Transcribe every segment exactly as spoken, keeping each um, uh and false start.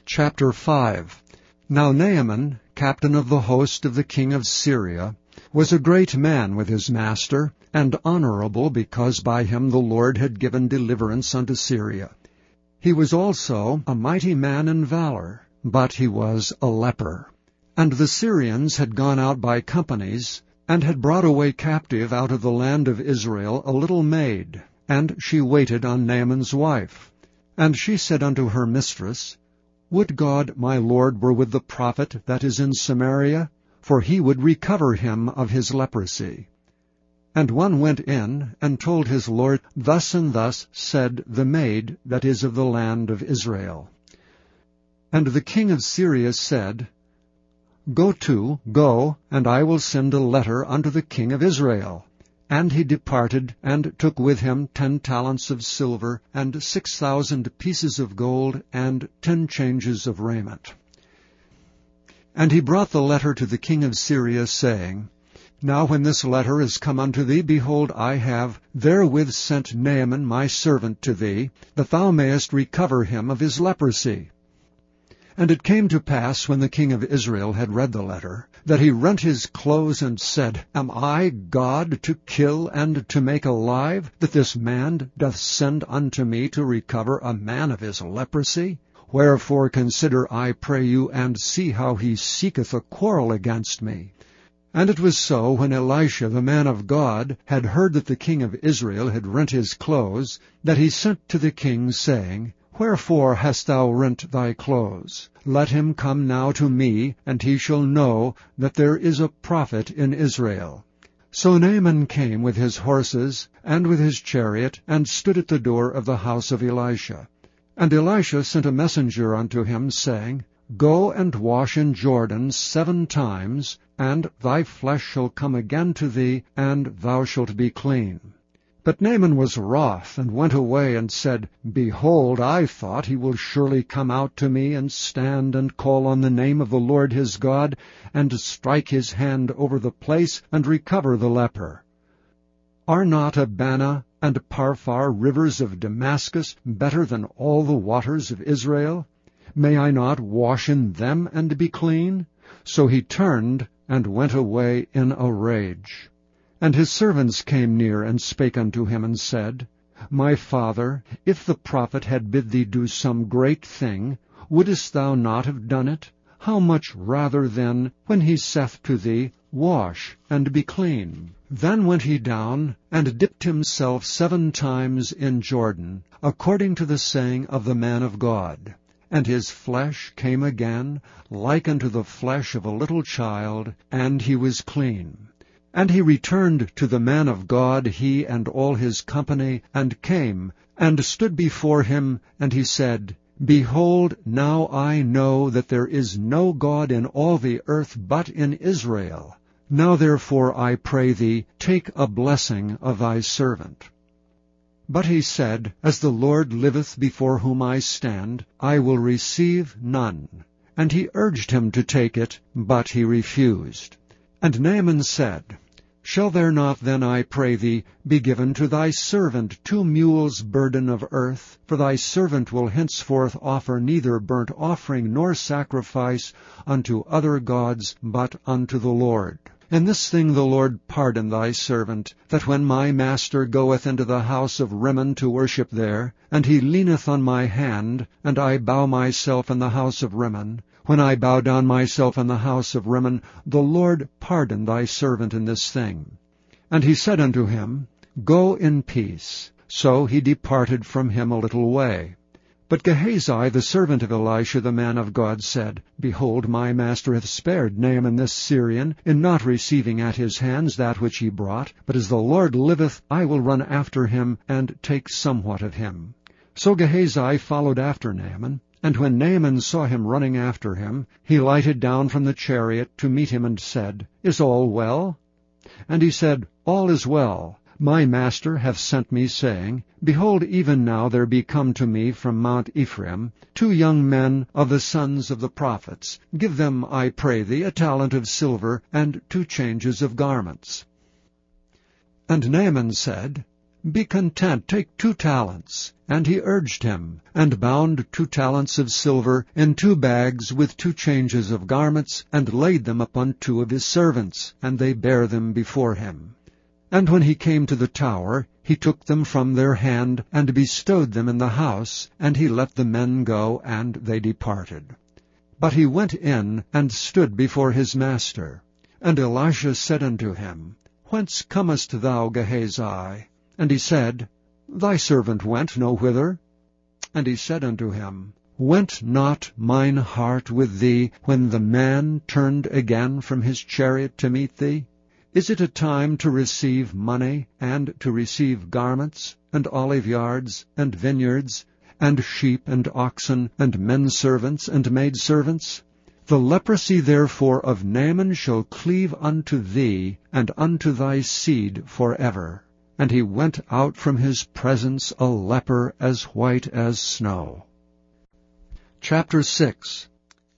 Chapter five. Now Naaman, captain of the host of the king of Syria, was a great man with his master, and honorable, because by him the Lord had given deliverance unto Syria. He was also a mighty man in valor, but he was a leper. And the Syrians had gone out by companies, and had brought away captive out of the land of Israel a little maid, and she waited on Naaman's wife. And she said unto her mistress, Would God my Lord were with the prophet that is in Samaria, for he would recover him of his leprosy. And one went in, and told his lord, Thus and thus said the maid that is of the land of Israel. And the king of Syria said, Go to, go, and I will send a letter unto the king of Israel. And he departed, and took with him ten talents of silver, and six thousand pieces of gold, and ten changes of raiment. And he brought the letter to the king of Syria, saying, Now when this letter is come unto thee, behold, I have therewith sent Naaman my servant to thee, that thou mayest recover him of his leprosy. And it came to pass, when the king of Israel had read the letter, that he rent his clothes, and said, Am I God to kill and to make alive, that this man doth send unto me to recover a man of his leprosy? Wherefore consider, I pray you, and see how he seeketh a quarrel against me. And it was so, when Elisha the man of God had heard that the king of Israel had rent his clothes, that he sent to the king, saying, Wherefore hast thou rent thy clothes? Let him come now to me, and he shall know that there is a prophet in Israel. So Naaman came with his horses, and with his chariot, and stood at the door of the house of Elisha. And Elisha sent a messenger unto him, saying, Go and wash in Jordan seven times, and thy flesh shall come again to thee, and thou shalt be clean. But Naaman was wroth, and went away, and said, Behold, I thought he will surely come out to me, and stand and call on the name of the Lord his God, and strike his hand over the place, and recover the leper. Are not Abana and Parphar, rivers of Damascus, better than all the waters of Israel? May I not wash in them and be clean? So he turned and went away in a rage. And his servants came near, and spake unto him, and said, My father, if the prophet had bid thee do some great thing, wouldest thou not have done it? How much rather then, when he saith to thee, Wash, and be clean? Then went he down, and dipped himself seven times in Jordan, according to the saying of the man of God. And his flesh came again, like unto the flesh of a little child, and he was clean. And he returned to the man of God, he and all his company, and came, and stood before him, and he said, Behold, now I know that there is no God in all the earth but in Israel. Now therefore, I pray thee, take a blessing of thy servant. But he said, As the Lord liveth before whom I stand, I will receive none. And he urged him to take it, but he refused. And Naaman said, Shall there not then, I pray thee, be given to thy servant two mules' burden of earth? For thy servant will henceforth offer neither burnt offering nor sacrifice unto other gods, but unto the Lord. And this thing the Lord pardon thy servant, that when my master goeth into the house of Rimmon to worship there, and he leaneth on my hand, and I bow myself in the house of Rimmon, when I bow down myself in the house of Rimmon, the Lord pardon thy servant in this thing. And he said unto him, Go in peace. So he departed from him a little way. But Gehazi, the servant of Elisha the man of God, said, Behold, my master hath spared Naaman this Syrian, in not receiving at his hands that which he brought. But as the Lord liveth, I will run after him, and take somewhat of him. So Gehazi followed after Naaman. And when Naaman saw him running after him, he lighted down from the chariot to meet him, and said, Is all well? And he said, All is well. My master hath sent me, saying, Behold, even now there be come to me from Mount Ephraim two young men of the sons of the prophets. Give them, I pray thee, a talent of silver, and two changes of garments. And Naaman said, Be content, take two talents. And he urged him, and bound two talents of silver in two bags with two changes of garments, and laid them upon two of his servants, and they bare them before him. And when he came to the tower, he took them from their hand, and bestowed them in the house, and he let the men go, and they departed. But he went in, and stood before his master. And Elisha said unto him, Whence comest thou, Gehazi? And he said, Thy servant went no whither. And he said unto him, Went not mine heart with thee, when the man turned again from his chariot to meet thee? Is it a time to receive money, and to receive garments, and olive yards, and vineyards, and sheep, and oxen, and men servants, and maidservants? The leprosy therefore of Naaman shall cleave unto thee, and unto thy seed forever. And he went out from his presence a leper as white as snow. Chapter six.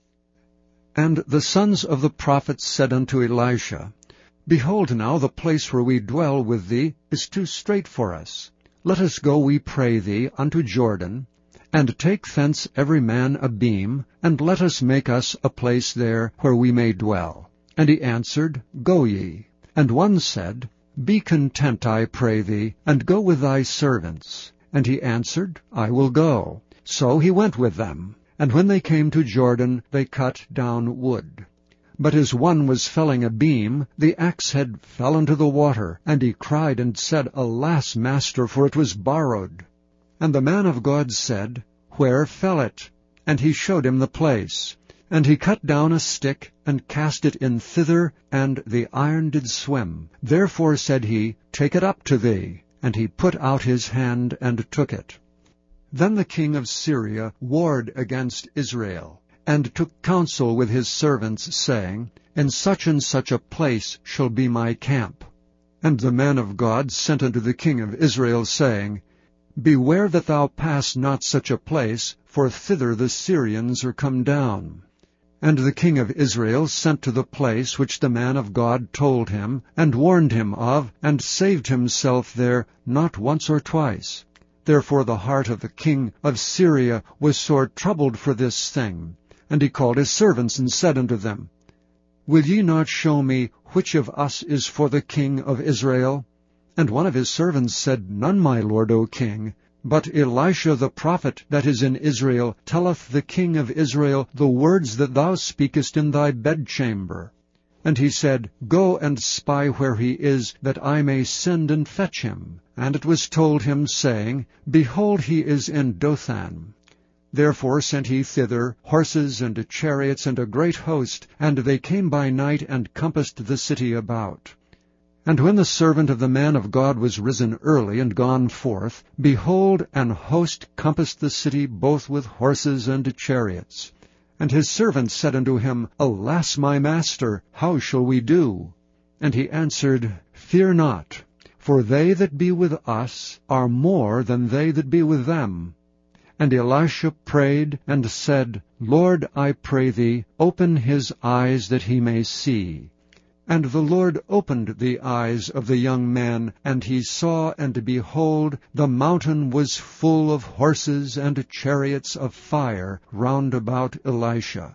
And the sons of the prophets said unto Elisha, Behold now, the place where we dwell with thee is too strait for us. Let us go, we pray thee, unto Jordan, and take thence every man a beam, and let us make us a place there where we may dwell. And he answered, Go ye. And one said, Be content, I pray thee, and go with thy servants. And he answered, I will go. So he went with them. And when they came to Jordan, they cut down wood. But as one was felling a beam, the axe head fell into the water, and he cried and said, Alas, master, for it was borrowed. And the man of God said, Where fell it? And he showed him the place. And he cut down a stick, and cast it in thither, and the iron did swim. Therefore said he, Take it up to thee. And he put out his hand, and took it. Then the king of Syria warred against Israel, and took counsel with his servants, saying, In such and such a place shall be my camp. And the man of God sent unto the king of Israel, saying, Beware that thou pass not such a place, for thither the Syrians are come down. And the king of Israel sent to the place which the man of God told him, and warned him of, and saved himself there not once or twice. Therefore the heart of the king of Syria was sore troubled for this thing. And he called his servants, and said unto them, Will ye not show me which of us is for the king of Israel? And one of his servants said, None, my lord, O king. But Elisha the prophet that is in Israel telleth the king of Israel the words that thou speakest in thy bedchamber. And he said, Go and spy where he is, that I may send and fetch him. And it was told him, saying, Behold, he is in Dothan. Therefore sent he thither horses and chariots and a great host, and they came by night and compassed the city about. And when the servant of the man of God was risen early and gone forth, behold, an host compassed the city both with horses and chariots. And his servant said unto him, Alas, my master, how shall we do? And he answered, Fear not, for they that be with us are more than they that be with them. And Elisha prayed and said, Lord, I pray thee, open his eyes that he may see. And the Lord opened the eyes of the young man, and he saw, and behold, the mountain was full of horses and chariots of fire round about Elisha.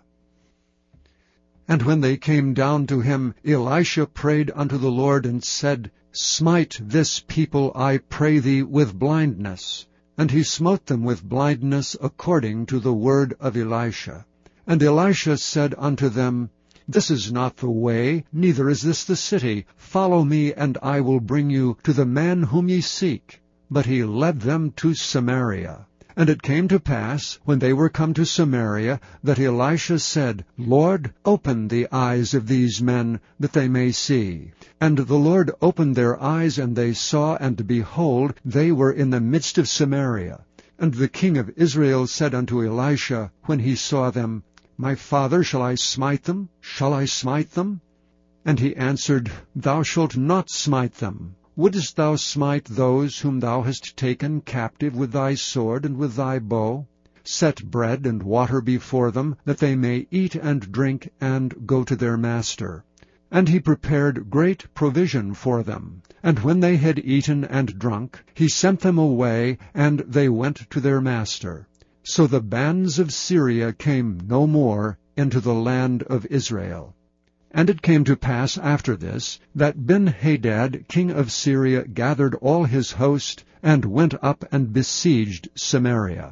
And when they came down to him, Elisha prayed unto the Lord, and said, Smite this people, I pray thee, with blindness. And he smote them with blindness according to the word of Elisha. And Elisha said unto them, This is not the way, neither is this the city. Follow me, and I will bring you to the man whom ye seek. But he led them to Samaria. And it came to pass, when they were come to Samaria, that Elisha said, Lord, open the eyes of these men, that they may see. And the Lord opened their eyes, and they saw, and behold, they were in the midst of Samaria. And the king of Israel said unto Elisha, when he saw them, My father, shall I smite them? Shall I smite them? And he answered, Thou shalt not smite them. Wouldest thou smite those whom thou hast taken captive with thy sword and with thy bow? Set bread and water before them, that they may eat and drink, and go to their master. And he prepared great provision for them. And when they had eaten and drunk, he sent them away, and they went to their master. So the bands of Syria came no more into the land of Israel. And it came to pass after this, that Ben-Hadad king of Syria gathered all his host, and went up and besieged Samaria.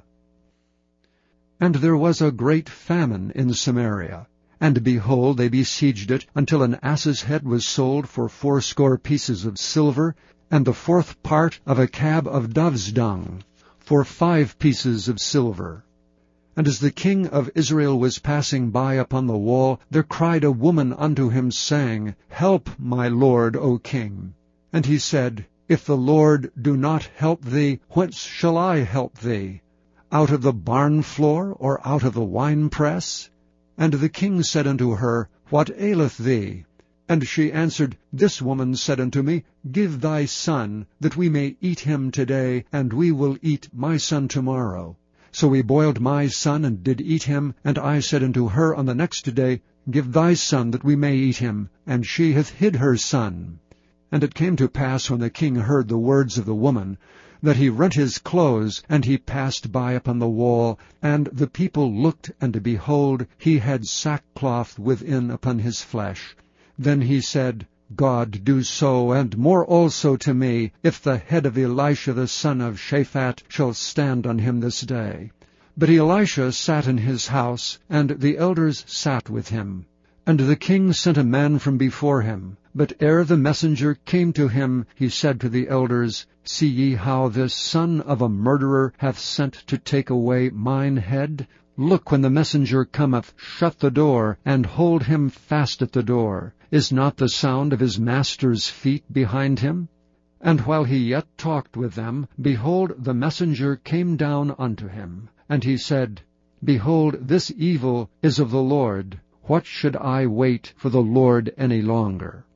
And there was a great famine in Samaria. And behold, they besieged it, until an ass's head was sold for fourscore pieces of silver, and the fourth part of a cab of dove's dung, for five pieces of silver. And as the king of Israel was passing by upon the wall, there cried a woman unto him, saying, Help, my lord, O king. And he said, If the Lord do not help thee, whence shall I help thee? Out of the barn floor, or out of the winepress? And the king said unto her, What aileth thee? And she answered, This woman said unto me, Give thy son, that we may eat him today, and we will eat my son tomorrow. So we boiled my son, and did eat him. And I said unto her on the next day, Give thy son, that we may eat him. And she hath hid her son. And it came to pass, when the king heard the words of the woman, that he rent his clothes, and he passed by upon the wall. And the people looked, and behold, he had sackcloth within upon his flesh. Then he said, God do so, and more also to me, if the head of Elisha the son of Shaphat shall stand on him this day. But Elisha sat in his house, and the elders sat with him. And the king sent a man from before him. But ere the messenger came to him, he said to the elders, See ye how this son of a murderer hath sent to take away mine head? Look, when the messenger cometh, shut the door, and hold him fast at the door. Is not the sound of his master's feet behind him? And while he yet talked with them, behold, the messenger came down unto him. And he said, Behold, this evil is of the Lord. What should I wait for the Lord any longer?